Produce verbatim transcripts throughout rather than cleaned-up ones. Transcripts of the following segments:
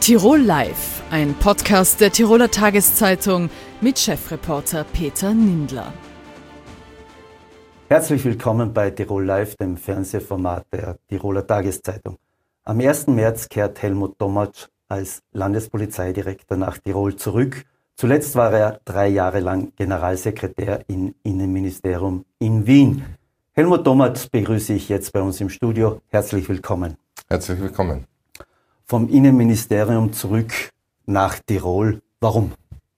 Tirol Live, ein Podcast der Tiroler Tageszeitung mit Chefreporter Peter Nindler. Herzlich willkommen bei Tirol Live, dem Fernsehformat der Tiroler Tageszeitung. Am ersten März kehrt Helmut Dommatsch als Landespolizeidirektor nach Tirol zurück. Zuletzt war er drei Jahre lang Generalsekretär im Innenministerium in Wien. Helmut Dommatsch begrüße ich jetzt bei uns im Studio. Herzlich willkommen. Herzlich willkommen. Vom Innenministerium zurück nach Tirol. Warum?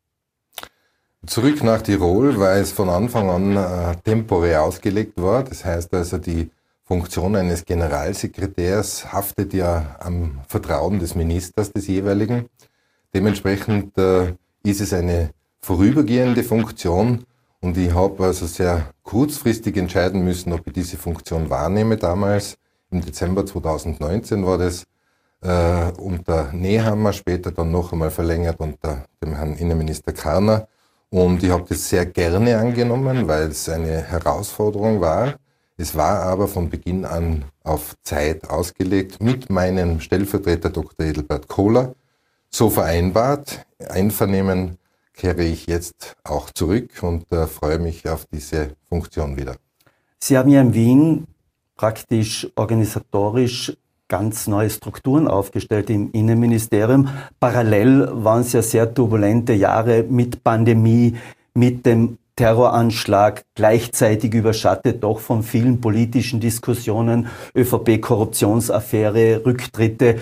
Zurück nach Tirol, weil es von Anfang an äh, temporär ausgelegt war. Das heißt also, die Funktion eines Generalsekretärs haftet ja am Vertrauen des Ministers des jeweiligen. Dementsprechend äh, ist es eine vorübergehende Funktion und ich habe also sehr kurzfristig entscheiden müssen, ob ich diese Funktion wahrnehme. Damals, im Dezember zweitausendneunzehn war das äh, unter Nehammer, später dann noch einmal verlängert unter dem Herrn Innenminister Karner. Und ich habe das sehr gerne angenommen, weil es eine Herausforderung war. Es war aber von Beginn an auf Zeit ausgelegt mit meinem Stellvertreter Doktor Edelbert Kohler. So vereinbart, Einvernehmen kehre ich jetzt auch zurück und äh, freue mich auf diese Funktion wieder. Sie haben ja in Wien praktisch organisatorisch ganz neue Strukturen aufgestellt im Innenministerium. Parallel waren es ja sehr turbulente Jahre mit Pandemie, mit dem Terroranschlag, gleichzeitig überschattet doch von vielen politischen Diskussionen, ÖVP-Korruptionsaffäre, Rücktritte.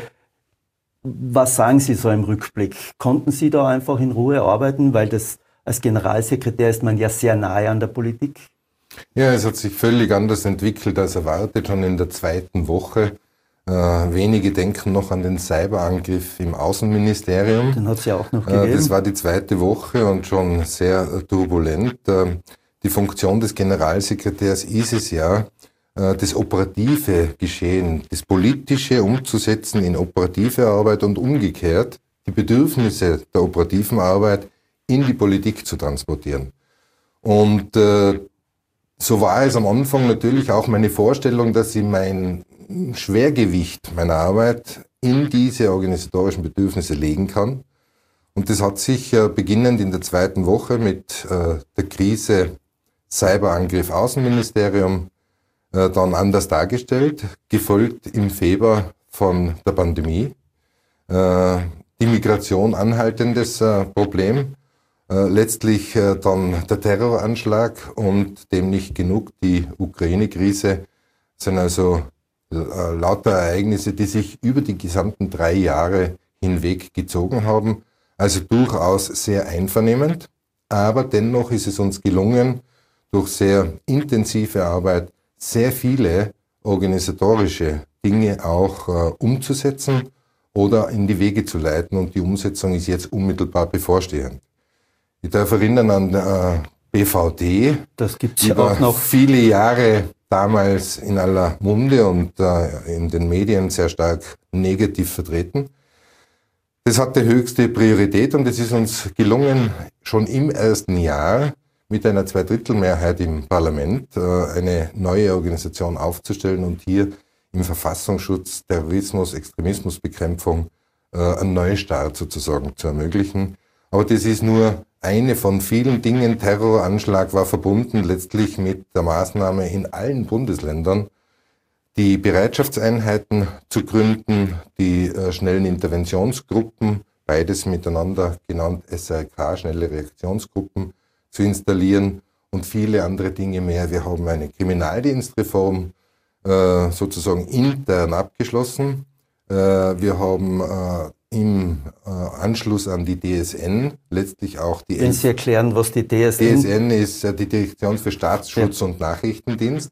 Was sagen Sie so im Rückblick? Konnten Sie da einfach in Ruhe arbeiten, weil das als Generalsekretär ist man ja sehr nahe an der Politik? Ja, es hat sich völlig anders entwickelt als erwartet, schon in der zweiten Woche. Äh, wenige denken noch an den Cyberangriff im Außenministerium. Den hat es ja auch noch gegeben. Äh, das war die zweite Woche und schon sehr äh, turbulent. Äh, die Funktion des Generalsekretärs ist es ja, äh, das operative Geschehen, das politische umzusetzen in operative Arbeit und umgekehrt die Bedürfnisse der operativen Arbeit in die Politik zu transportieren. Und äh, so war es am Anfang natürlich auch meine Vorstellung, dass ich mein Schwergewicht meiner Arbeit in diese organisatorischen Bedürfnisse legen kann. Und das hat sich äh, beginnend in der zweiten Woche mit äh, der Krise Cyberangriff Außenministerium äh, dann anders dargestellt, gefolgt im Februar von der Pandemie. Äh, die Migration anhaltendes äh, Problem, äh, letztlich äh, dann der Terroranschlag und dem nicht genug die Ukraine-Krise sind also lauter Ereignisse, die sich über die gesamten drei Jahre hinweg gezogen haben. Also durchaus sehr einvernehmend. Aber dennoch ist es uns gelungen, durch sehr intensive Arbeit sehr viele organisatorische Dinge auch äh, umzusetzen oder in die Wege zu leiten. Und die Umsetzung ist jetzt unmittelbar bevorstehend. Ich darf erinnern an äh, B V D. Das gibt's ja auch noch. Viele Jahre damals in aller Munde und äh, in den Medien sehr stark negativ vertreten. Das hatte höchste Priorität und es ist uns gelungen, schon im ersten Jahr mit einer Zweidrittelmehrheit im Parlament äh, eine neue Organisation aufzustellen und hier im Verfassungsschutz, Terrorismus, Extremismusbekämpfung äh, einen Neustart sozusagen zu ermöglichen. Aber das ist nur eine von vielen Dingen. Terroranschlag war verbunden letztlich mit der Maßnahme in allen Bundesländern, die Bereitschaftseinheiten zu gründen, die äh, schnellen Interventionsgruppen, beides miteinander genannt S R K, schnelle Reaktionsgruppen, zu installieren und viele andere Dinge mehr. Wir haben eine Kriminaldienstreform äh, sozusagen intern abgeschlossen. Äh, wir haben äh, im äh, Anschluss an die D S N letztlich auch die... Wenn Sie erklären, was die D S N... D S N ist äh, die Direktion für Staatsschutz ja. und Nachrichtendienst.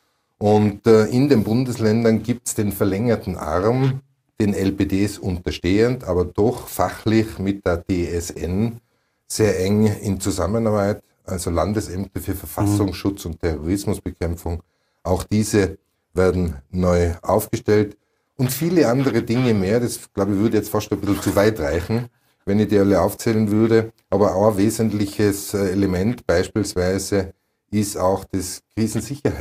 Und äh, in den Bundesländern gibt es den verlängerten Arm, den L P Ds unterstehend, aber doch fachlich mit der D S N sehr eng in Zusammenarbeit, also Landesämter für Verfassungsschutz mhm. und Terrorismusbekämpfung. Auch diese werden neu aufgestellt. Und viele andere Dinge mehr, das glaube ich würde jetzt fast ein bisschen zu weit reichen, wenn ich die alle aufzählen würde. Aber auch ein wesentliches Element beispielsweise ist auch das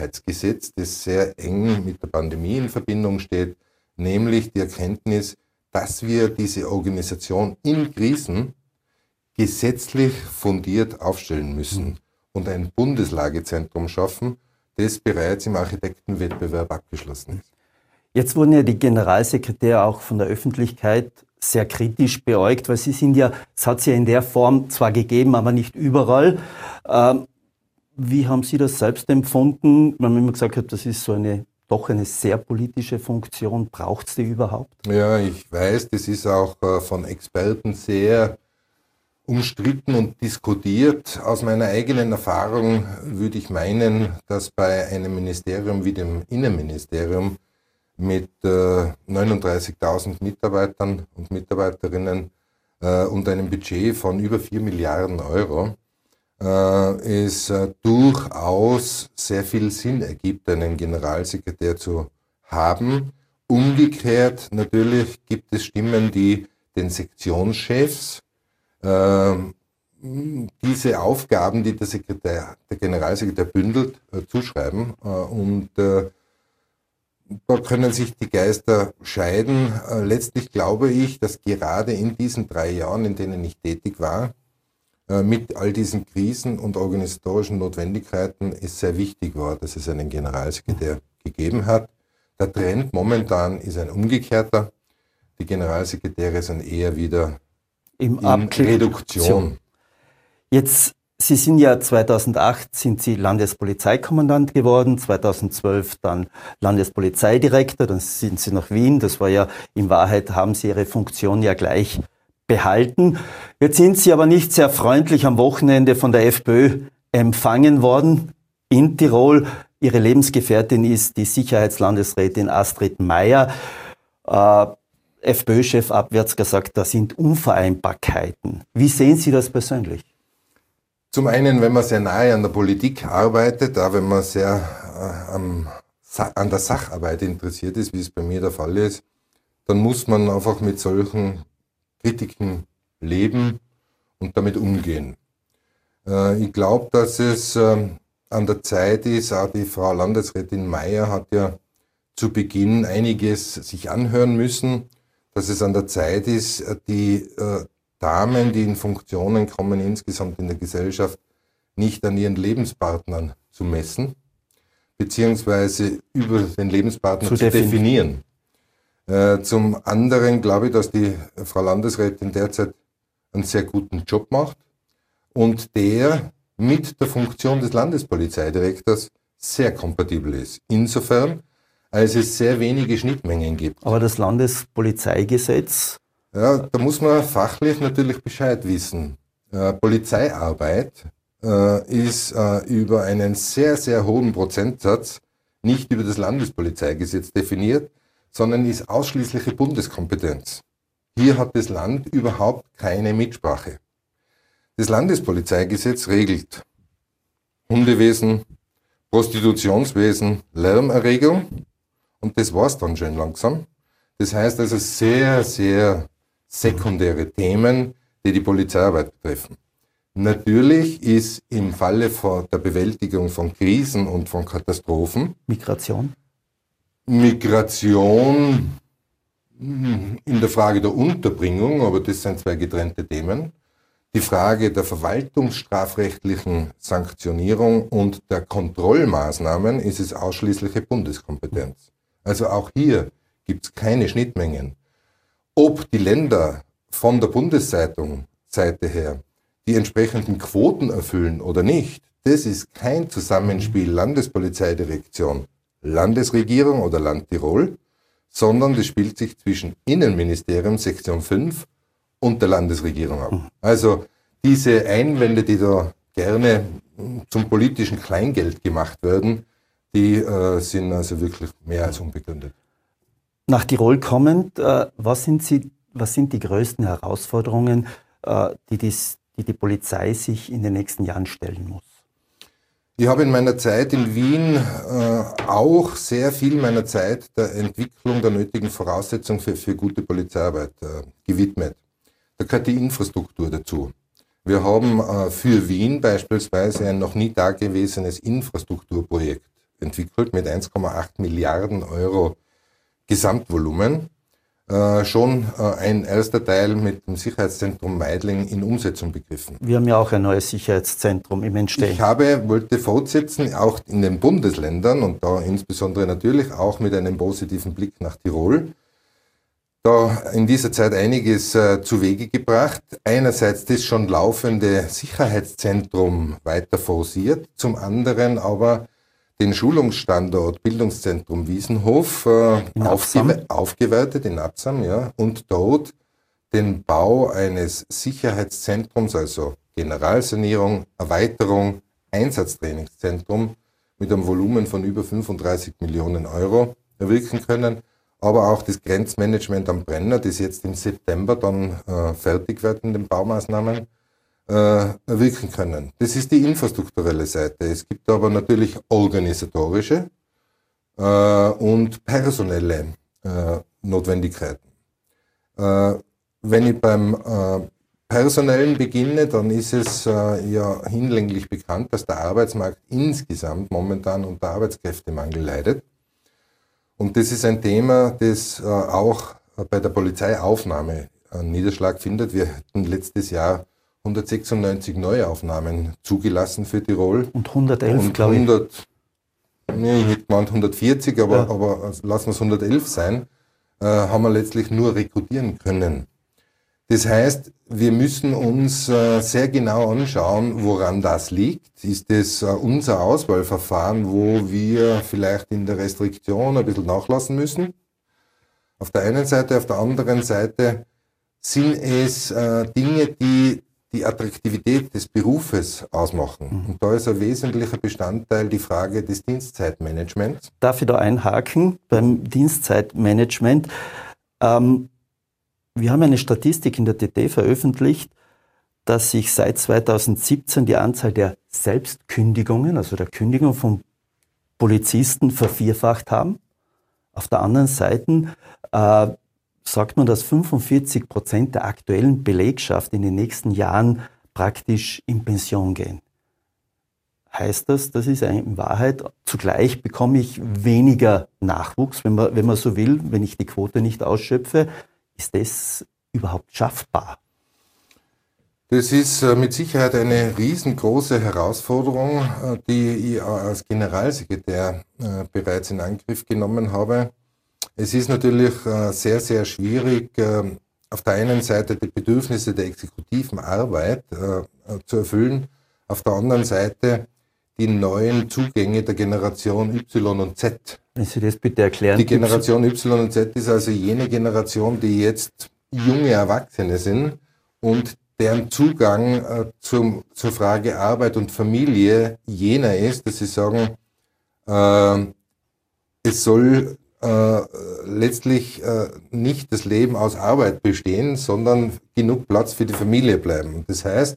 Krisensicherheitsgesetz, das sehr eng mit der Pandemie in Verbindung steht, nämlich die Erkenntnis, dass wir diese Organisation in Krisen gesetzlich fundiert aufstellen müssen und ein Bundeslagezentrum schaffen, das bereits im Architektenwettbewerb abgeschlossen ist. Jetzt wurden ja die Generalsekretäre auch von der Öffentlichkeit sehr kritisch beäugt, weil sie sind ja, es hat sie ja in der Form zwar gegeben, aber nicht überall. Ähm, wie haben Sie das selbst empfunden? Weil man immer gesagt hat, das ist so eine, doch eine sehr politische Funktion. Braucht es die überhaupt? Ja, ich weiß, das ist auch äh, von Experten sehr umstritten und diskutiert. Aus meiner eigenen Erfahrung würde ich meinen, dass bei einem Ministerium wie dem Innenministerium mit äh, neununddreißigtausend Mitarbeitern und Mitarbeiterinnen äh, und einem Budget von über vier Milliarden Euro äh, es äh, durchaus sehr viel Sinn ergibt, einen Generalsekretär zu haben. Umgekehrt natürlich gibt es Stimmen, die den Sektionschefs äh, diese Aufgaben, die der, Sekretär, der Generalsekretär bündelt, äh, zuschreiben äh, und äh, da können sich die Geister scheiden. Äh, letztlich glaube ich, dass gerade in diesen drei Jahren, in denen ich tätig war, äh, mit all diesen Krisen und organisatorischen Notwendigkeiten es sehr wichtig war, dass es einen Generalsekretär gegeben hat. Der Trend momentan ist ein umgekehrter. Die Generalsekretäre sind eher wieder Im in Abklick- Reduktion. Jetzt, Sie sind ja zweitausendacht sind Sie Landespolizeikommandant geworden, zweitausendzwölf dann Landespolizeidirektor, dann sind Sie nach Wien. Das war ja, in Wahrheit haben Sie Ihre Funktion ja gleich behalten. Jetzt sind Sie aber nicht sehr freundlich am Wochenende von der FPÖ empfangen worden in Tirol. Ihre Lebensgefährtin ist die Sicherheitslandesrätin Astrid Meier. Äh, FPÖ-Chef abwärts gesagt, da sind Unvereinbarkeiten. Wie sehen Sie das persönlich? Zum einen, wenn man sehr nahe an der Politik arbeitet, auch wenn man sehr äh, am, an der Sacharbeit interessiert ist, wie es bei mir der Fall ist, dann muss man einfach mit solchen Kritiken leben und damit umgehen. Äh, ich glaube, dass es äh, an der Zeit ist, auch die Frau Landesrätin Meier hat ja zu Beginn einiges sich anhören müssen, dass es an der Zeit ist, die äh, Damen, die in Funktionen kommen, insgesamt in der Gesellschaft, nicht an ihren Lebenspartnern zu messen, beziehungsweise über den Lebenspartner zu, zu definieren. Äh, zum anderen glaube ich, dass die Frau Landesrätin derzeit einen sehr guten Job macht und der mit der Funktion des Landespolizeidirektors sehr kompatibel ist. Insofern, als es sehr wenige Schnittmengen gibt. Aber das Landespolizeigesetz... Ja, da muss man fachlich natürlich Bescheid wissen. Äh, Polizeiarbeit äh, ist äh, über einen sehr, sehr hohen Prozentsatz nicht über das Landespolizeigesetz definiert, sondern ist ausschließliche Bundeskompetenz. Hier hat das Land überhaupt keine Mitsprache. Das Landespolizeigesetz regelt Hundewesen, Prostitutionswesen, Lärmerregung und das war's dann schon langsam. Das heißt also sehr, sehr sekundäre Themen, die die Polizeiarbeit betreffen. Natürlich ist im Falle von der Bewältigung von Krisen und von Katastrophen Migration? Migration in der Frage der Unterbringung, aber das sind zwei getrennte Themen. Die Frage der verwaltungsstrafrechtlichen Sanktionierung und der Kontrollmaßnahmen ist es ausschließliche Bundeskompetenz. Also auch hier gibt es keine Schnittmengen. Ob die Länder von der Bundesseite her die entsprechenden Quoten erfüllen oder nicht, das ist kein Zusammenspiel Landespolizeidirektion, Landesregierung oder Land Tirol, sondern das spielt sich zwischen Innenministerium, Sektion fünf und der Landesregierung ab. Also diese Einwände, die da gerne zum politischen Kleingeld gemacht werden, die äh, sind also wirklich mehr als unbegründet. Nach Tirol kommend, äh, was sind Sie, was sind die größten Herausforderungen, äh, die, dies, die die Polizei sich in den nächsten Jahren stellen muss? Ich habe in meiner Zeit in Wien äh, auch sehr viel meiner Zeit der Entwicklung der nötigen Voraussetzungen für, für gute Polizeiarbeit äh, gewidmet. Da gehört die Infrastruktur dazu. Wir haben äh, für Wien beispielsweise ein noch nie dagewesenes Infrastrukturprojekt entwickelt mit eins Komma acht Milliarden Euro Gesamtvolumen. äh, schon äh, ein erster Teil mit dem Sicherheitszentrum Meidling in Umsetzung begriffen. Wir haben ja auch ein neues Sicherheitszentrum im Entstehen. Ich habe, wollte fortsetzen, auch in den Bundesländern und da insbesondere natürlich auch mit einem positiven Blick nach Tirol, da in dieser Zeit einiges äh, zu Wege gebracht. Einerseits das schon laufende Sicherheitszentrum weiter forciert, zum anderen aber den Schulungsstandort Bildungszentrum Wiesenhof äh, aufge aufgewertet in Absam, ja, und dort den Bau eines Sicherheitszentrums, also Generalsanierung, Erweiterung, Einsatztrainingszentrum mit einem Volumen von über fünfunddreißig Millionen Euro erwirken können, aber auch das Grenzmanagement am Brenner, das jetzt im September dann äh, fertig wird in den Baumaßnahmen, äh, wirken können. Das ist die infrastrukturelle Seite. Es gibt aber natürlich organisatorische äh, und personelle äh, Notwendigkeiten. Äh, wenn ich beim äh, Personellen beginne, dann ist es äh, ja hinlänglich bekannt, dass der Arbeitsmarkt insgesamt momentan unter Arbeitskräftemangel leidet. Und das ist ein Thema, das äh, auch bei der Polizeiaufnahme einen Niederschlag findet. Wir hatten letztes Jahr hundertsechsundneunzig Neuaufnahmen zugelassen für Tirol. Und hundertelf, glaube ich. hundert, nee, ich hätte gemeint hundertvierzig, aber, ja. aber lassen wir es hundertelf sein, äh, haben wir letztlich nur rekrutieren können. Das heißt, wir müssen uns äh, sehr genau anschauen, woran das liegt. Ist es äh, unser Auswahlverfahren, wo wir vielleicht in der Restriktion ein bisschen nachlassen müssen? Auf der einen Seite, auf der anderen Seite sind es äh, Dinge, die die Attraktivität des Berufes ausmachen. Und da ist ein wesentlicher Bestandteil die Frage des Dienstzeitmanagements. Darf ich da einhaken beim Dienstzeitmanagement? Ähm, wir haben eine Statistik in der T T veröffentlicht, dass sich seit zweitausendsiebzehn die Anzahl der Selbstkündigungen, also der Kündigung von Polizisten, vervierfacht haben. Auf der anderen Seite äh, sagt man, dass fünfundvierzig Prozent der aktuellen Belegschaft in den nächsten Jahren praktisch in Pension gehen. Heißt das, das ist in Wahrheit, zugleich bekomme ich weniger Nachwuchs, wenn man, wenn man so will, wenn ich die Quote nicht ausschöpfe. Ist das überhaupt schaffbar? Das ist äh, mit Sicherheit eine riesengroße Herausforderung, äh, die ich als Generalsekretär äh, bereits in Angriff genommen habe. Es ist natürlich äh, sehr, sehr schwierig, äh, auf der einen Seite die Bedürfnisse der exekutiven Arbeit äh, zu erfüllen, auf der anderen Seite die neuen Zugänge der Generation Y und Z. Wenn Sie das bitte erklären. Die Generation Y und Z ist also jene Generation, die jetzt junge Erwachsene sind und deren Zugang äh, zum, zur Frage Arbeit und Familie jener ist, dass sie sagen, äh, es soll äh, letztlich äh, nicht das Leben aus Arbeit bestehen, sondern genug Platz für die Familie bleiben. Und das heißt,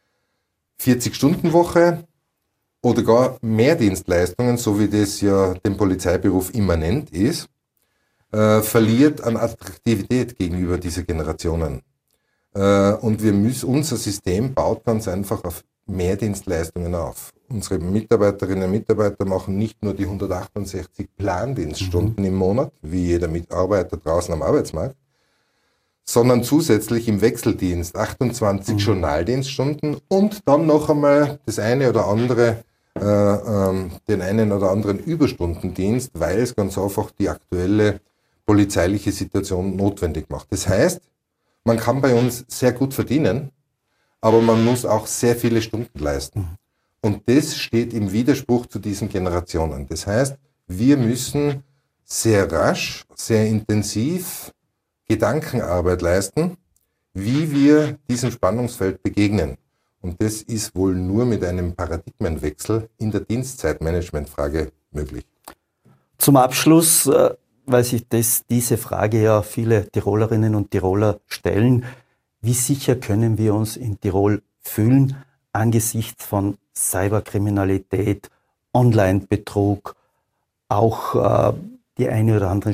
vierzig-Stunden-Woche oder gar Mehrdienstleistungen, so wie das ja dem Polizeiberuf immanent ist, äh, verliert an Attraktivität gegenüber dieser Generationen. Äh, und wir müssen, unser System baut ganz einfach auf Mehrdienstleistungen auf. Unsere Mitarbeiterinnen und Mitarbeiter machen nicht nur die hundertachtundsechzig Plandienststunden mhm. im Monat, wie jeder Mitarbeiter draußen am Arbeitsmarkt, sondern zusätzlich im Wechseldienst achtundzwanzig mhm. Journaldienststunden und dann noch einmal das eine oder andere, äh, ähm, den einen oder anderen Überstundendienst, weil es ganz einfach die aktuelle polizeiliche Situation notwendig macht. Das heißt, man kann bei uns sehr gut verdienen, aber man muss auch sehr viele Stunden leisten. Und das steht im Widerspruch zu diesen Generationen. Das heißt, wir müssen sehr rasch, sehr intensiv Gedankenarbeit leisten, wie wir diesem Spannungsfeld begegnen. Und das ist wohl nur mit einem Paradigmenwechsel in der Dienstzeitmanagementfrage möglich. Zum Abschluss, äh, weil sich das, diese Frage ja viele Tirolerinnen und Tiroler stellen, wie sicher können wir uns in Tirol fühlen angesichts von Cyberkriminalität, Online-Betrug, auch äh, die eine oder anderen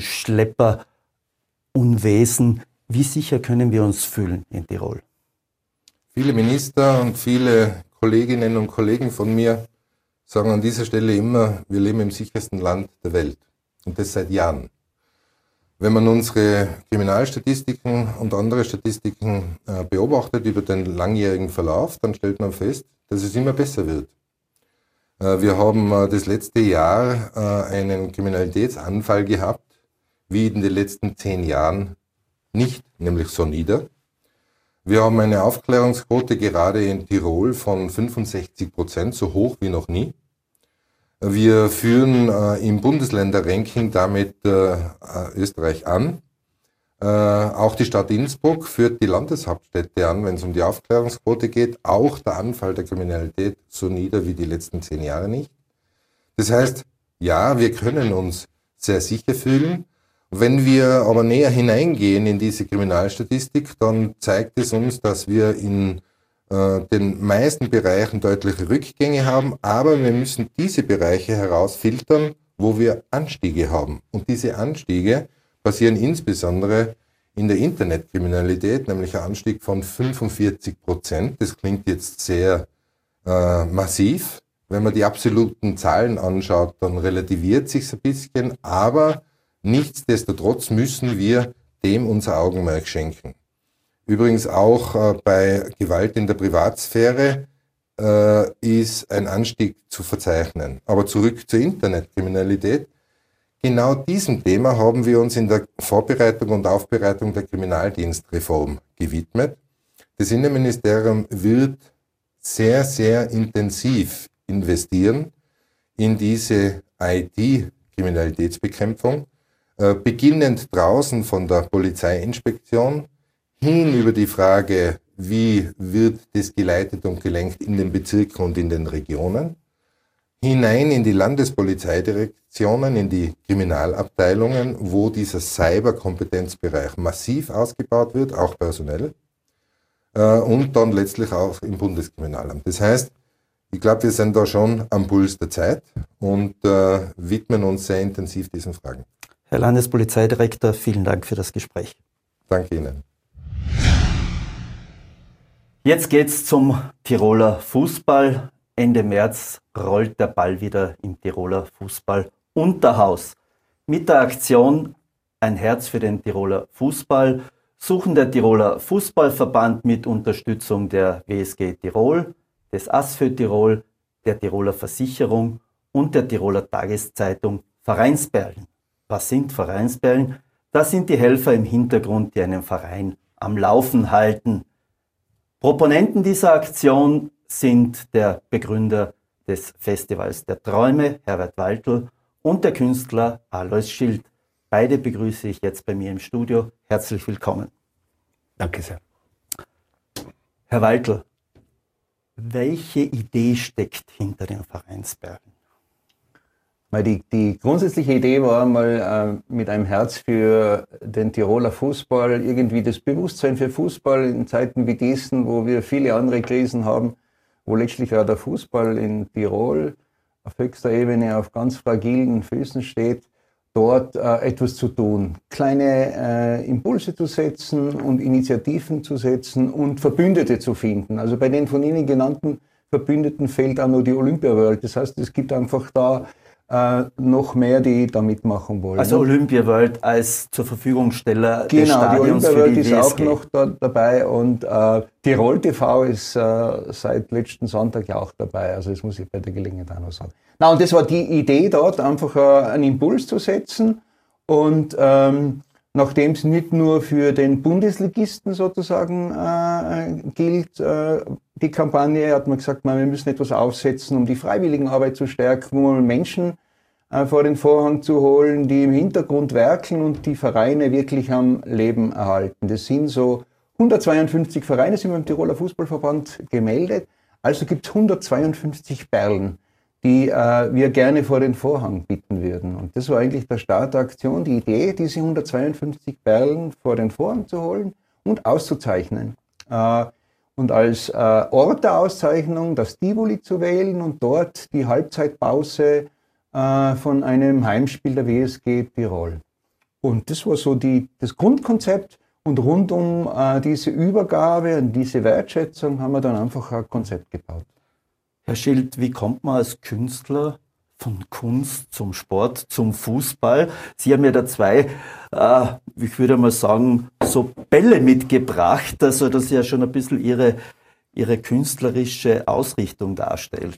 Schlepperunwesen. Wie sicher können wir uns fühlen in Tirol? Viele Minister und viele Kolleginnen und Kollegen von mir sagen an dieser Stelle immer, wir leben im sichersten Land der Welt. Und das seit Jahren. Wenn man unsere Kriminalstatistiken und andere Statistiken äh, beobachtet über den langjährigen Verlauf, dann stellt man fest, dass es immer besser wird. Äh, wir haben äh, das letzte Jahr äh, einen Kriminalitätsanfall gehabt, wie in den letzten zehn Jahren nicht, nämlich so nieder. Wir haben eine Aufklärungsquote gerade in Tirol von fünfundsechzig Prozent, so hoch wie noch nie. Wir führen äh, im Bundesländer-Ranking damit äh, Österreich an. Äh, auch die Stadt Innsbruck führt die Landeshauptstädte an, wenn es um die Aufklärungsquote geht. Auch der Anfall der Kriminalität so nieder wie die letzten zehn Jahre nicht. Das heißt, ja, wir können uns sehr sicher fühlen. Wenn wir aber näher hineingehen in diese Kriminalstatistik, dann zeigt es uns, dass wir in äh, den meisten Bereichen deutliche Rückgänge haben, aber wir müssen diese Bereiche herausfiltern, wo wir Anstiege haben. Und diese Anstiege passieren insbesondere in der Internetkriminalität, nämlich ein Anstieg von fünfundvierzig Prozent. Das klingt jetzt sehr äh, massiv. Wenn man die absoluten Zahlen anschaut, dann relativiert sich ein bisschen, aber nichtsdestotrotz müssen wir dem unser Augenmerk schenken. Übrigens auch äh, bei Gewalt in der Privatsphäre äh, ist ein Anstieg zu verzeichnen. Aber zurück zur Internetkriminalität. Genau diesem Thema haben wir uns in der Vorbereitung und Aufbereitung der Kriminaldienstreform gewidmet. Das Innenministerium wird sehr, sehr intensiv investieren in diese I T-Kriminalitätsbekämpfung. Äh, beginnend draußen von der Polizeiinspektion hin über die Frage, wie wird das geleitet und gelenkt in den Bezirken und in den Regionen, hinein in die Landespolizeidirektionen, in die Kriminalabteilungen, wo dieser Cyberkompetenzbereich massiv ausgebaut wird, auch personell, äh, und dann letztlich auch im Bundeskriminalamt. Das heißt, ich glaube, wir sind da schon am Puls der Zeit und äh, widmen uns sehr intensiv diesen Fragen. Herr Landespolizeidirektor, vielen Dank für das Gespräch. Danke Ihnen. Jetzt geht's zum Tiroler Fußball. Ende März rollt der Ball wieder im Tiroler Fußball-Unterhaus. Mit der Aktion Ein Herz für den Tiroler Fußball suchen der Tiroler Fußballverband mit Unterstützung der W S G Tirol, des A S F Tirol, der Tiroler Versicherung und der Tiroler Tageszeitung Vereinsperlen. Was sind Vereinsperlen? Das sind die Helfer im Hintergrund, die einen Verein am Laufen halten. Proponenten dieser Aktion sind der Begründer des Festivals der Träume, Herbert Waltl, und der Künstler Alois Schild. Beide begrüße ich jetzt bei mir im Studio. Herzlich willkommen. Danke sehr. Herr Waltl, welche Idee steckt hinter den Vereinsperlen? Die, die grundsätzliche Idee war mal äh, mit einem Herz für den Tiroler Fußball, irgendwie das Bewusstsein für Fußball in Zeiten wie diesen, wo wir viele andere Krisen haben, wo letztlich auch der Fußball in Tirol auf höchster Ebene auf ganz fragilen Füßen steht, dort äh, etwas zu tun, kleine äh, Impulse zu setzen und Initiativen zu setzen und Verbündete zu finden. Also bei den von Ihnen genannten Verbündeten fehlt auch nur die Olympia World. Das heißt, es gibt einfach da äh, noch mehr, die da mitmachen wollen. Also Olympia World als zur Verfügungsteller genau, des Stadions die Olympia World ist W S G. auch noch da, dabei und äh, Tirol T V ist äh, seit letzten Sonntag ja auch dabei. Also das muss ich bei der Gelegenheit auch noch sagen. Na, und das war die Idee dort, einfach äh, einen Impuls zu setzen und ähm, nachdem es nicht nur für den Bundesligisten sozusagen äh, gilt, äh, die Kampagne, hat man gesagt, man, wir müssen etwas aufsetzen, um die Freiwilligenarbeit zu stärken, um Menschen äh, vor den Vorhang zu holen, die im Hintergrund werkeln und die Vereine wirklich am Leben erhalten. Das sind so hundertzweiundfünfzig Vereine, sind beim Tiroler Fußballverband gemeldet, also gibt es hundertzweiundfünfzig Perlen, die äh, wir gerne vor den Vorhang bitten würden. Und das war eigentlich der Start der Aktion, die Idee, diese hundertzweiundfünfzig Perlen vor den Vorhang zu holen und auszuzeichnen. Äh, und als äh, Ort der Auszeichnung das Tivoli zu wählen und dort die Halbzeitpause äh, von einem Heimspiel der W S G Tirol. Und das war so die, das Grundkonzept. Und rund um äh, diese Übergabe und diese Wertschätzung haben wir dann einfach ein Konzept gebaut. Herr Schild, wie kommt man als Künstler von Kunst zum Sport, zum Fußball. Sie haben ja da zwei, äh, ich würde mal sagen, so Bälle mitgebracht, also das ja schon ein bisschen Ihre, Ihre künstlerische Ausrichtung darstellt.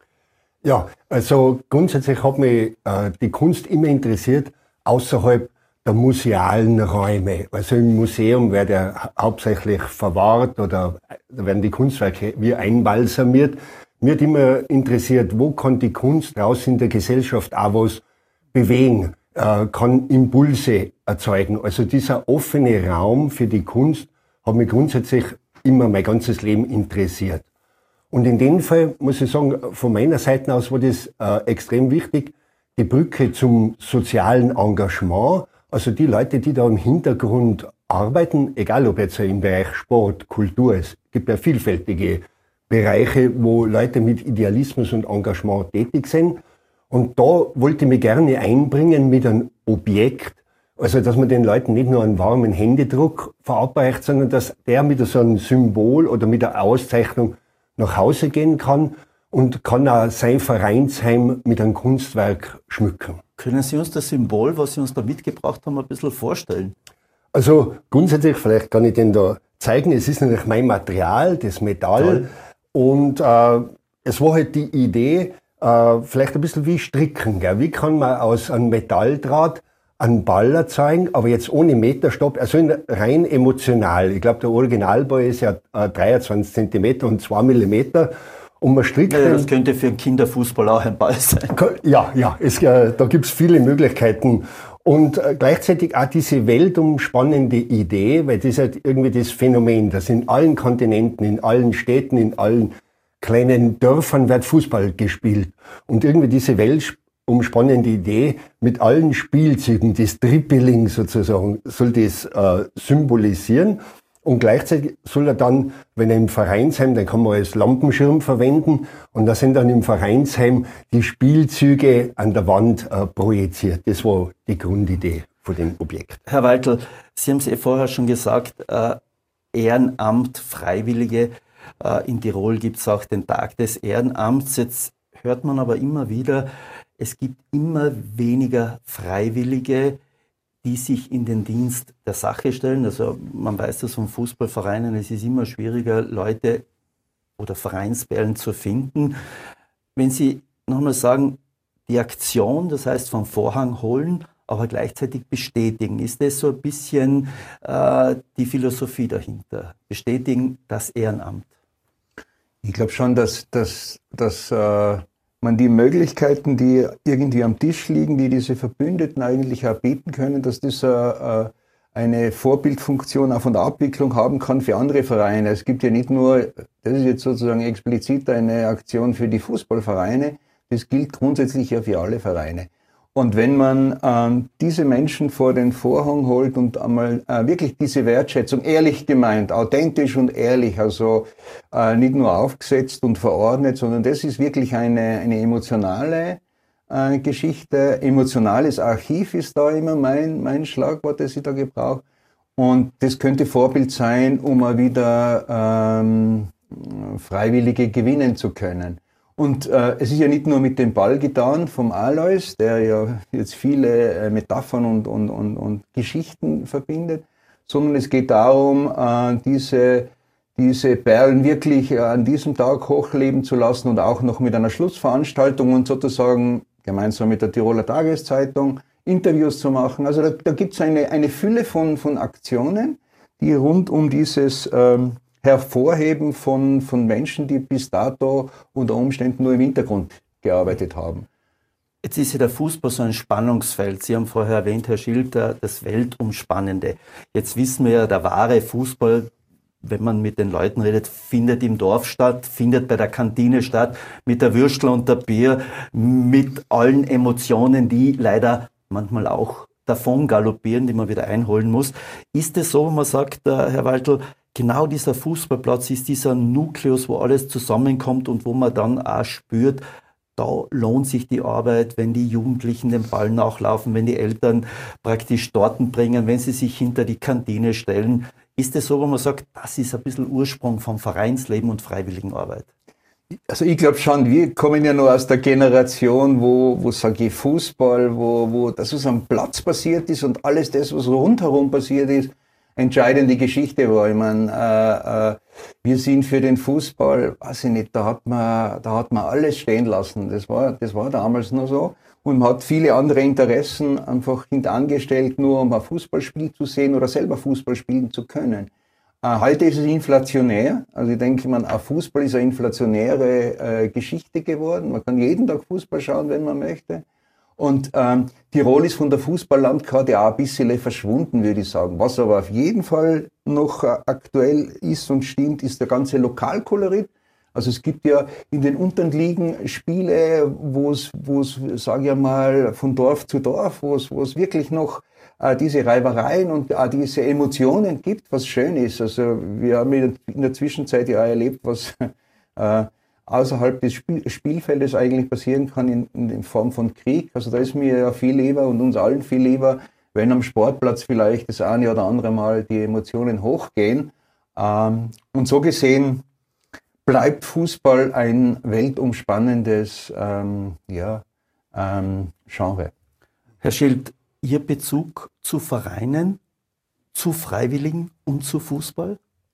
Ja, also grundsätzlich hat mich äh, die Kunst immer interessiert, außerhalb der musealen Räume. Also im Museum wird ja hauptsächlich verwahrt oder da werden die Kunstwerke wie einbalsamiert. Mir hat immer interessiert, wo kann die Kunst draußen in der Gesellschaft auch was bewegen, äh, kann Impulse erzeugen. Also dieser offene Raum für die Kunst hat mich grundsätzlich immer mein ganzes Leben interessiert. Und in dem Fall muss ich sagen, von meiner Seite aus war das äh, extrem wichtig, die Brücke zum sozialen Engagement. Also die Leute, die da im Hintergrund arbeiten, egal ob jetzt im Bereich Sport, Kultur, es gibt ja vielfältige Bereiche, wo Leute mit Idealismus und Engagement tätig sind. Und da wollte ich mich gerne einbringen mit einem Objekt, also dass man den Leuten nicht nur einen warmen Händedruck verabreicht, sondern dass der mit so einem Symbol oder mit einer Auszeichnung nach Hause gehen kann und kann auch sein Vereinsheim mit einem Kunstwerk schmücken. Können Sie uns das Symbol, was Sie uns da mitgebracht haben, ein bisschen vorstellen? Also grundsätzlich, vielleicht kann ich den da zeigen, es ist natürlich mein Material, das Metall. Toll. Und äh, es war halt die Idee, äh, vielleicht ein bisschen wie Stricken. Gell? Wie kann man aus einem Metalldraht einen Ball erzeugen, aber jetzt ohne Meterstopp, also rein emotional. Ich glaube, der Originalball ist ja äh, dreiundzwanzig Zentimeter und zwei Millimeter. Und man strickt ja, das könnte für einen Kinderfußball auch ein Ball sein. Ja, ja, es, äh, da gibt's viele Möglichkeiten. Und äh, gleichzeitig auch diese weltumspannende Idee, weil das ist halt irgendwie das Phänomen, dass in allen Kontinenten, in allen Städten, in allen kleinen Dörfern wird Fußball gespielt. Und irgendwie diese weltumspannende Idee mit allen Spielzügen, das Dribbling sozusagen, soll das äh, symbolisieren. Und gleichzeitig soll er dann, wenn er im Vereinsheim, den kann man als Lampenschirm verwenden, und da sind dann im Vereinsheim die Spielzüge an der Wand äh, projiziert. Das war die Grundidee von dem Objekt. Herr Waltl, Sie haben es eh vorher schon gesagt, äh, Ehrenamt, Freiwillige. Äh, in Tirol gibt es auch den Tag des Ehrenamts. Jetzt hört man aber immer wieder, es gibt immer weniger Freiwillige, die sich in den Dienst der Sache stellen. Also man weiß das von Fußballvereinen, es ist immer schwieriger, Leute oder Vereinsperlen zu finden. Wenn Sie nochmal sagen, die Aktion, das heißt vom Vorhang holen, aber gleichzeitig bestätigen, ist das so ein bisschen äh, die Philosophie dahinter? Bestätigen das Ehrenamt? Ich glaube schon, dass, dass, dass äh man die Möglichkeiten, die irgendwie am Tisch liegen, die diese Verbündeten eigentlich auch bieten können, dass das äh, eine Vorbildfunktion auch von der Abwicklung haben kann für andere Vereine. Es gibt ja nicht nur, das ist jetzt sozusagen explizit eine Aktion für die Fußballvereine, das gilt grundsätzlich ja für alle Vereine. Und wenn man äh, diese Menschen vor den Vorhang holt und einmal äh, wirklich diese Wertschätzung, ehrlich gemeint, authentisch und ehrlich, also äh, nicht nur aufgesetzt und verordnet, sondern das ist wirklich eine, eine emotionale äh, Geschichte. Emotionales Archiv ist da immer mein, mein Schlagwort, das ich da gebrauche. Und das könnte Vorbild sein, um mal wieder ähm, Freiwillige gewinnen zu können. Und äh, es ist ja nicht nur mit dem Ball getan vom Alois, der ja jetzt viele äh, Metaphern und, und, und, und Geschichten verbindet, sondern es geht darum, äh, diese, diese Perlen wirklich äh, an diesem Tag hochleben zu lassen und auch noch mit einer Schlussveranstaltung und sozusagen gemeinsam mit der Tiroler Tageszeitung Interviews zu machen. Also da, da gibt es eine, eine Fülle von, von Aktionen, die rund um dieses ähm, Hervorheben von, von Menschen, die bis dato unter Umständen nur im Hintergrund gearbeitet haben. Jetzt ist ja der Fußball so ein Spannungsfeld. Sie haben vorher erwähnt, Herr Schilter, das Weltumspannende. Jetzt wissen wir ja, der wahre Fußball, wenn man mit den Leuten redet, findet im Dorf statt, findet bei der Kantine statt, mit der Würstel und der Bier, mit allen Emotionen, die leider manchmal auch davon galoppieren, die man wieder einholen muss. Ist es so, wenn man sagt, Herr Waltl, genau dieser Fußballplatz ist dieser Nukleus, wo alles zusammenkommt und wo man dann auch spürt, da lohnt sich die Arbeit, wenn die Jugendlichen den Ball nachlaufen, wenn die Eltern praktisch Torten bringen, wenn sie sich hinter die Kantine stellen. Ist es so, wo man sagt, das ist ein bisschen Ursprung vom Vereinsleben und Freiwilligenarbeit? Also ich glaube schon, wir kommen ja noch aus der Generation, wo, wo sage ich, Fußball, wo, wo das, was am Platz passiert ist und alles das, was rundherum passiert ist, entscheidende Geschichte war. Ich meine, äh, äh, wir sind für den Fußball, weiß ich nicht, da hat man, da hat man alles stehen lassen. Das war, das war damals noch so. Und man hat viele andere Interessen einfach hintangestellt, nur um ein Fußballspiel zu sehen oder selber Fußball spielen zu können. Äh, heute ist es inflationär. Also ich denke, man, auch Fußball ist eine inflationäre äh, Geschichte geworden. Man kann jeden Tag Fußball schauen, wenn man möchte. Und ähm, Tirol ist von der Fußballlandkarte auch ein bisschen verschwunden, würde ich sagen. Was aber auf jeden Fall noch äh, aktuell ist und stimmt, ist der ganze Lokalkolorit. Also es gibt ja in den unteren Ligen Spiele, wo es, wo es, sage ich mal, von Dorf zu Dorf, wo es, wo es wirklich noch äh, diese Reibereien und äh, diese Emotionen gibt, was schön ist. Also wir haben in der Zwischenzeit ja auch erlebt, was äh, außerhalb des Spiel- Spielfeldes eigentlich passieren kann in, in Form von Krieg. Also da ist mir ja viel lieber und uns allen viel lieber, wenn am Sportplatz vielleicht das eine oder andere Mal die Emotionen hochgehen. Ähm, und so gesehen bleibt Fußball ein weltumspannendes ähm, ja, ähm, Genre. Herr Schild, Ihr Bezug zu Vereinen, zu Freiwilligen und zu Fußball?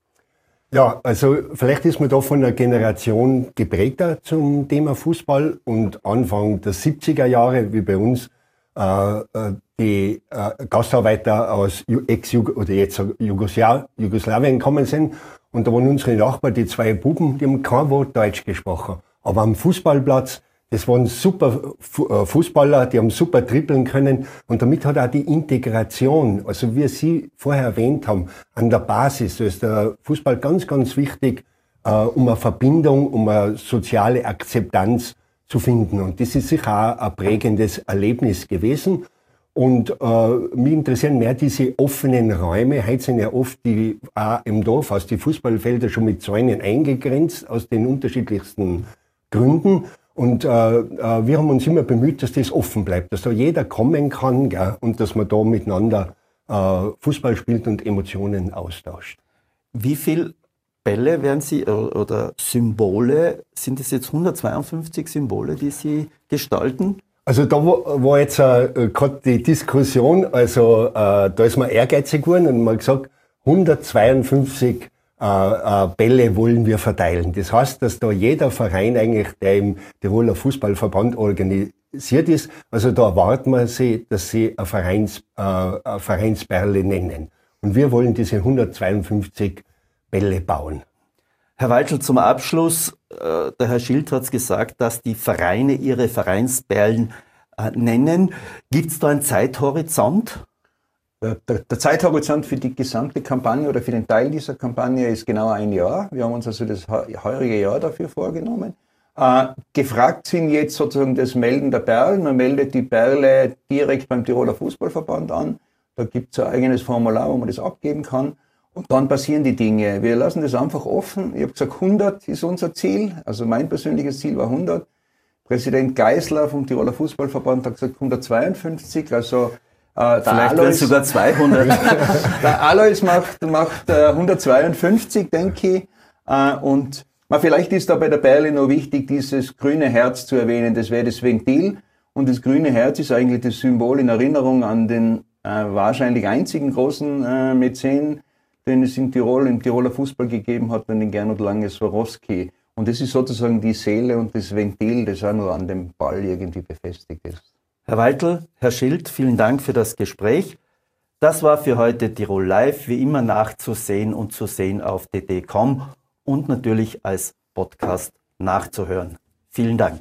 Ja, also vielleicht ist man da von einer Generation geprägter zum Thema Fußball und Anfang der siebziger Jahre, wie bei uns, äh, die äh, Gastarbeiter aus Ex-Jugoslavien oder jetzt Jugoslawien gekommen sind. Und da waren unsere Nachbarn, die zwei Buben, die haben kein Wort Deutsch gesprochen. Aber am Fußballplatz, das waren super Fußballer, die haben super trippeln können. Und damit hat auch die Integration, also wie Sie vorher erwähnt haben, an der Basis, da ist der Fußball ganz, ganz wichtig, äh, um eine Verbindung, um eine soziale Akzeptanz zu finden. Und das ist sicher auch ein prägendes Erlebnis gewesen. Und äh, mich interessieren mehr diese offenen Räume. Heute sind ja oft die auch im Dorf aus die Fußballfelder schon mit Zäunen eingegrenzt, aus den unterschiedlichsten Gründen. Und äh, äh, wir haben uns immer bemüht, dass das offen bleibt, dass da jeder kommen kann, gell, und dass man da miteinander äh, Fußball spielt und Emotionen austauscht. Wie viel Bälle werden Sie oder Symbole, sind es jetzt hundertzweiundfünfzig Symbole, die Sie gestalten? Also da war jetzt äh, gerade die Diskussion, also äh, da ist man ehrgeizig geworden und man hat gesagt, hundertzweiundfünfzig äh, äh, Bälle wollen wir verteilen. Das heißt, dass da jeder Verein eigentlich, der im Tiroler Fußballverband organisiert ist, also da erwarten wir sie, dass sie eine, Vereins, äh, eine Vereinsperle nennen. Und wir wollen diese hundertzweiundfünfzig Bälle bauen. Herr Weitschel, zum Abschluss, äh, der Herr Schild hat es gesagt, dass die Vereine ihre Vereinsperlen äh, nennen. Gibt es da einen Zeithorizont? Der, der, der Zeithorizont für die gesamte Kampagne oder für den Teil dieser Kampagne ist genau ein Jahr. Wir haben uns also das heurige Jahr dafür vorgenommen. Äh, gefragt sind jetzt sozusagen das Melden der Perlen. Man meldet die Perle direkt beim Tiroler Fußballverband an. Da gibt es ein eigenes Formular, wo man das abgeben kann. Und dann passieren die Dinge. Wir lassen das einfach offen. Ich habe gesagt, hundert ist unser Ziel. Also mein persönliches Ziel war hundert. Präsident Geisler vom Tiroler Fußballverband hat gesagt hundertzweiundfünfzig. Also äh, vielleicht werden es sogar zweihundert. Der Alois macht, macht äh, hundertzweiundfünfzig, denke ich. Äh, und na, vielleicht ist da bei der Perle noch wichtig, dieses grüne Herz zu erwähnen. Das wäre das Ventil. Und das grüne Herz ist eigentlich das Symbol in Erinnerung an den äh, wahrscheinlich einzigen großen äh, Mäzen, den es in Tirol, im Tiroler Fußball gegeben hat, den Gernot Lange-Swarovski. Und das ist sozusagen die Seele und das Ventil, das auch nur an dem Ball irgendwie befestigt ist. Herr Weitl, Herr Schild, vielen Dank für das Gespräch. Das war für heute Tirol Live, wie immer nachzusehen und zu sehen auf d d punkt com und natürlich als Podcast nachzuhören. Vielen Dank.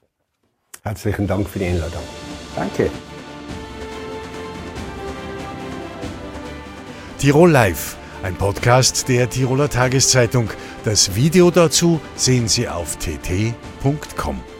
Herzlichen Dank für die Einladung. Danke. Tirol Live, ein Podcast der Tiroler Tageszeitung. Das Video dazu sehen Sie auf t t punkt com.